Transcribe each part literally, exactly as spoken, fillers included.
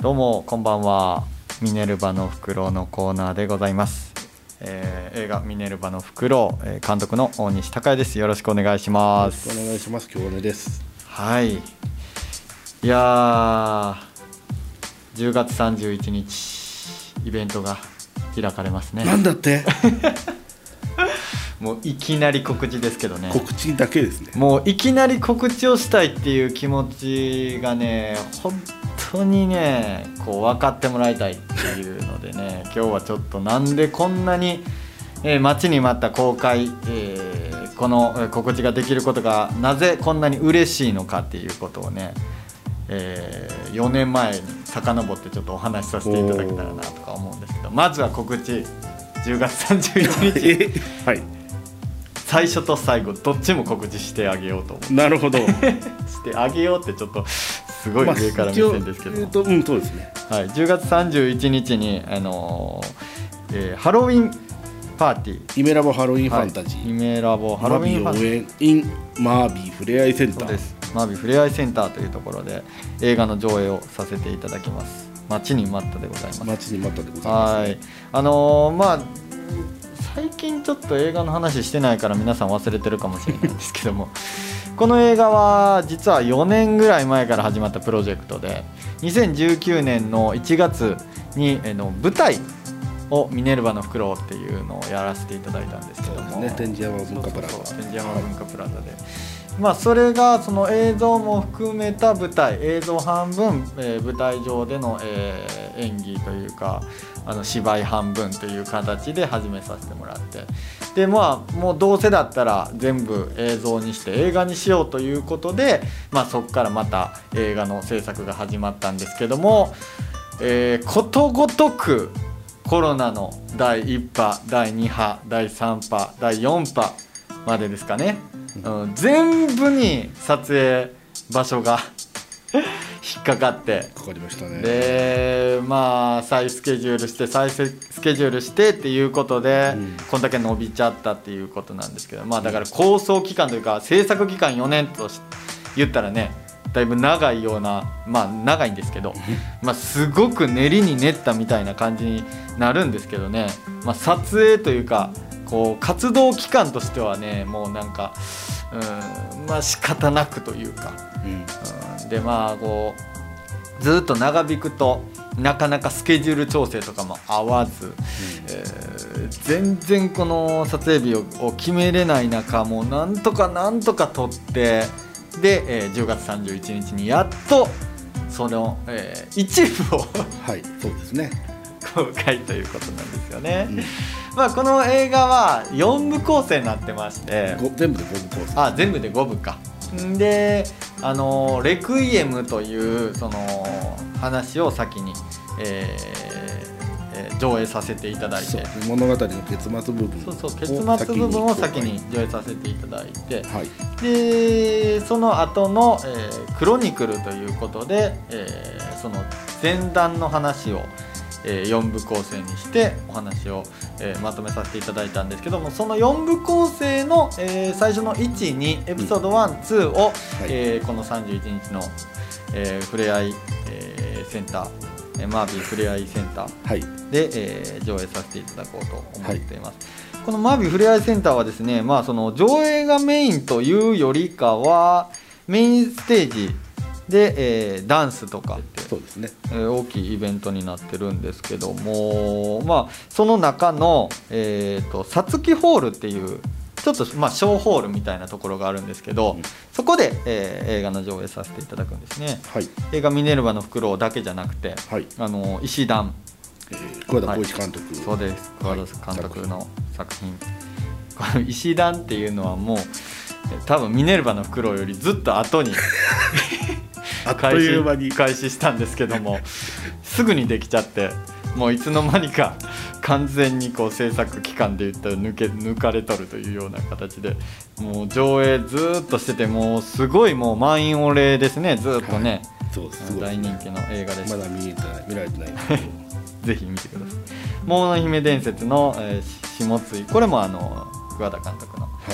どうもこんばんは。ミネルヴァのフクロウのコーナーでございます。えー、映画ミネルヴァのフクロウ、えー、監督の大西孝也です。よろしくお願いします。 よろしくお願いします。京根です。 はい。いやー、じゅうがつさんじゅういちにちイベントが開かれますね。 なんだってもういきなり告知ですけどね。 告知だけですね。 もういきなり告知をしたいっていう気持ちがね、本当にねこう分かってもらいたいっていうのでね今日はちょっとなんでこんなに、えー、待ちに待った公開、えー、この告知ができることがなぜこんなに嬉しいのかっていうことをね、えー、よねんまえに遡ってちょっとお話しさせていただけたらなとか思うんですけど、まずは告知じゅうがつさんじゅういちにちはい、 最初と最後どっちも告知してあげようと思う。 なるほどしてあげようってちょっとすごい上から目線ですけど、まあ、 えーとうん、そうですね、 はい、じゅうがつさんじゅういちにちに、あのーえー、ハロウィンパーティーイメラボハロウィンファンタジー、 はい、イメラボハロウィンファンタジー応援 in マービーふれあいセンター、 そうです、マービーふれあいセンターというところで映画の上映をさせていただきます。待ちに待ったでございます。 待ちに待ったでございます、ね、 はい、あのー、まあ最近ちょっと映画の話してないから皆さん忘れてるかもしれないんですけどもこの映画は実はよねんぐらい前から始まったプロジェクトでにせんじゅうきゅうねんのいちがつにえの舞台をミネルヴァのフクロウっていうのをやらせていただいたんですけども、 そうですね、天神山文化プラザ、 そうそうそう、天神山文化プラザで、まあ、それがその映像も含めた舞台映像半分、えー、舞台上での、えー、演技というかあの芝居半分という形で始めさせてもらって、でまあもうどうせだったら全部映像にして映画にしようということで、まあ、そこからまた映画の制作が始まったんですけども、えー、ことごとくコロナのだいいっぱだいにはだいさんぱだいよんぱまでですかね、うん、全部に撮影場所が引っかかってかかりましたね。 でまあ再スケジュールして再スケジュールしてっていうことで、うん、こんだけ伸びちゃったっていうことなんですけど、まあだから構想期間というか制作期間よねんと言ったらねだいぶ長いような、まあ長いんですけどまあすごく練りに練ったみたいな感じになるんですけどね、まあ、撮影というかこう活動期間としてはねもうなんかうんまあ仕方なくというか、うん、でまあこうずっと長引くとなかなかスケジュール調整とかも合わず、うんえー、全然この撮影日 を, を決めれない中もうなんとかなんとか撮ってで、えー、じゅうがつさんじゅういちにちにやっとその、えー、一部をはいそうですね公開ということなんですよね、うんまあ、この映画はよんぶ構成になってまして全部でごぶ構成あ全部でごぶかで、あのレクイエムというその話を先に、えー、上映させていただいて物語の結末部分そうそう結末部分を先に上映させていただいて、 はい、 でその後の、えー、クロニクルということで、えー、その前段の話をえー、よんぶ構成にしてお話を、えー、まとめさせていただいたんですけどもそのよんぶ構成の、えー、最初のいち、にエピソードいち、にを、はいえー、このさんじゅういちにちの、えー、ふれあい、えー、センター、えー、マービーふれあいセンターで、はいえー、上映させていただこうと思っています、はい、このマービーふれあいセンターはですね、まあ、その上映がメインというよりかはメインステージで、えー、ダンスとかそうですね、 えー、大きいイベントになってるんですけども、まあ、その中のえーとさつきホールっていうちょっとまあ小ホールみたいなところがあるんですけど、うん、そこで、えー、映画の上映させていただくんですね、はい、映画ミネルヴァのフクロウだけじゃなくて、はい、あの石段、 えー、桑田光一監督、はい、 そうです桑田監督の作品、はい、この石段っていうのはもう多分ミネルヴァのフクロウよりずっと後にあっという間に開始したんですけどもすぐにできちゃってもういつの間にか完全にこう制作期間で言ったら抜け抜かれとるというような形でもう上映ずっとしててもうすごいもう満員御礼ですねずっとね、はい、そうです大人気の映画です。 まだ見えてない見られてないぜひ見てください。桃の姫伝説の、えー、下津井これもあの桑田監督の、はい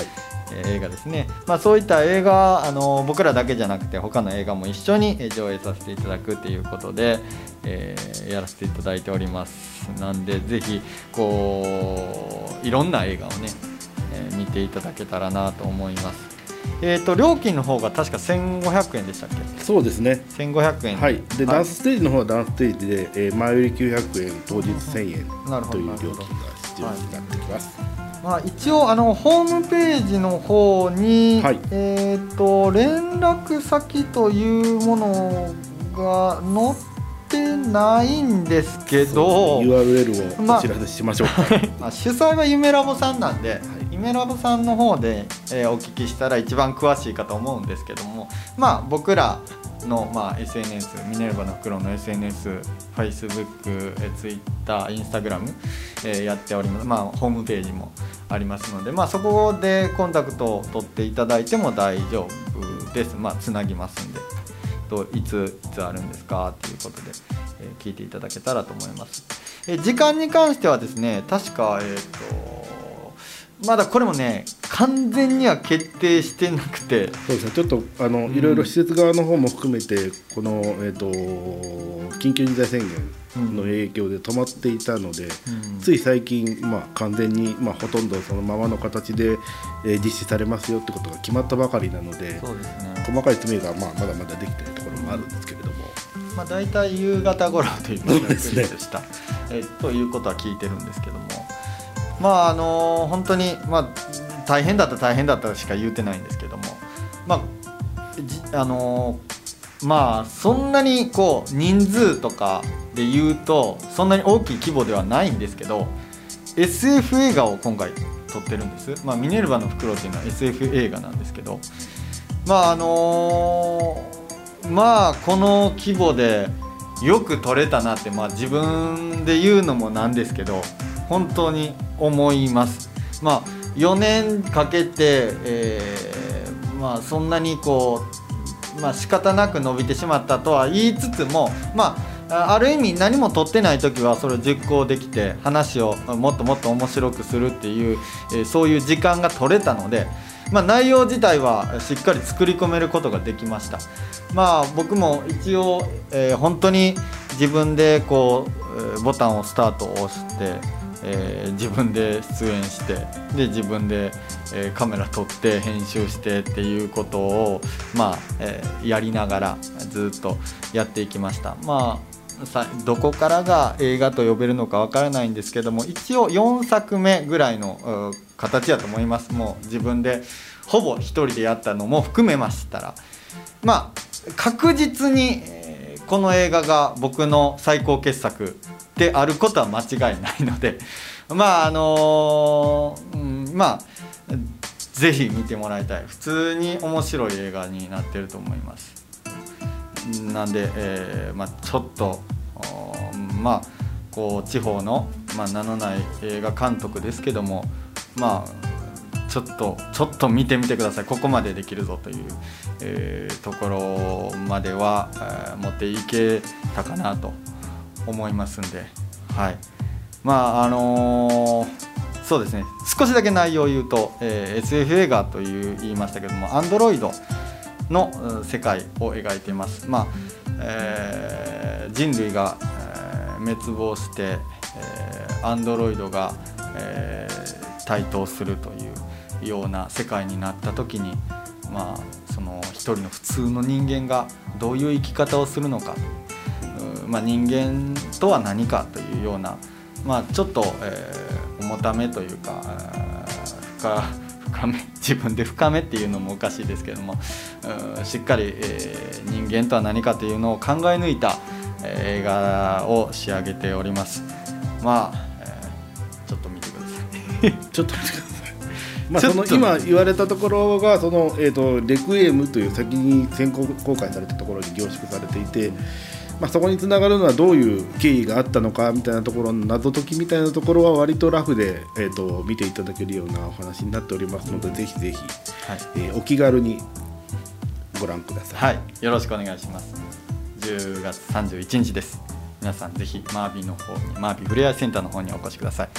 えー映画ですね、まあ、そういった映画、あの僕らだけじゃなくて他の映画も一緒にえー上映させていただくということで、えーやらせていただいております。なんでぜひこういろんな映画をね、えー見ていただけたらなと思います。えーと料金の方が確かせんごひゃくえんでしたっけ？ そうですね。 せんごひゃくえん。 はい。で、ダンスステージの方はダンスステージで、えー前売りきゅうひゃくえん、当日せんえんなるほどという料金が必要になってきます。 まあ、一応あのホームページの方に、 はいえーと連絡先というものが載ってないんですけど、 ユーアールエル をこちらでしましょうか。 まあ、主催は夢ラボさんなんで、 はい夢ラボさんの方で、えーお聞きしたら一番詳しいかと思うんですけども、まあ僕らの、まあ、エスエヌエス ミネルヴァの袋の エスエヌエス、Facebook、えー Twitter、Instagram、えーやっております。まあホームページもありますので、まあそこでコンタクトを取っていただいても大丈夫です。まあつなぎますんで、といついつあるんですかということで、えー聞いていただけたらと思います。えー時間に関してはですね、確かえっ、とまだこれもね完全には決定してなくて、 そうですね。ちょっとあの、 んいろいろ施設側の方も含めてこの、えー、と緊急事態宣言の影響で止まっていたので、 うんつい最近、まあ、完全に、まあ、ほとんどそのままの形で、えー実施されますよってことが決まったばかりなので、 そうですね、 細かい詰めが、まあ、まだまだできているところもあるんですけれども、 まあ、大体夕方頃ということでそうですねした、えーということは聞いてるんですけども、まああの本当に、まあ、大変だった大変だったしか言うてないんですけども、まあじあのまあそんなにこう人数とかで言うとそんなに大きい規模ではないんですけど、 エスエフ 映画を今回撮ってるんです。まあ、ミネルヴァの袋っていうのは エスエフ 映画なんですけど、まああのまあこの規模でよく撮れたなって、まあ、自分で言うのもなんですけど本当に思います。まあよねんかけて、えーまあ、そんなにこう、まあ、仕方なく伸びてしまったとは言いつつも、まあ、ある意味何も取ってない時はそれを実行できて話をもっともっと面白くするっていう、えーそういう時間が取れたので、まあ、内容自体はしっかり作り込めることができました。まあ、僕も一応、えー本当に自分でこう、えーボタンをスタートを押してえー自分で出演してで自分で、えーカメラ撮って編集してっていうことを、まあえーやりながらずっとやっていきました。まあ、さどこからが映画と呼べるのかわからないんですけども、一応よんさくめぐらいのう形だと思います。もう自分でほぼ一人でやったのも含めましたら、まあ確実に、えーこの映画が僕の最高傑作であることは間違いないので、まああのーうん、まあぜひ見てもらいたい。普通に面白い映画になってると思います。なんで、えーまあ、ちょっとおまあこう地方の、まあ、名のない映画監督ですけども、まあちょっとちょっと見てみてください。ここまでできるぞという、えーところまでは、えー持っていけたかなと思いますんで、はい。まああのーそうですね、少しだけ内容を言うと、えー エスエフ 映画という言いましたけども、アンドロイドのうん世界を描いています。まあえー人類が、えー滅亡して、えーアンドロイドが、えー台頭するというような世界になった時に、まあその一人の普通の人間がどういう生き方をするのか、うまあ、人間とは何かというような、まあ、ちょっと、えー重ためというか、えー深深め自分で深めっていうのもおかしいですけども、うんしっかり、えー人間とは何かというのを考え抜いた、えー映画を仕上げております。まあ、えーちょっと見てください。 ちょっと待ってください。まあ、その今言われたところがその、えー、とレクイエムという先に先行公開されたところに凝縮されていて、まあ、そこにつながるのはどういう経緯があったのかみたいなところの謎解きみたいなところは割とラフで、えー、と見ていただけるようなお話になっておりますので、ぜひぜひ、 はいえーお気軽にご覧ください。 はい、よろしくお願いします。じゅうがつさんじゅういちにちです。皆さんぜひマービーの方にマービーふれあいセンターの方にお越しください。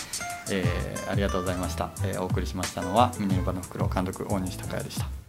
えー、ありがとうございました。えー、お送りしましたのはミネルヴァの袋監督大西孝也でした。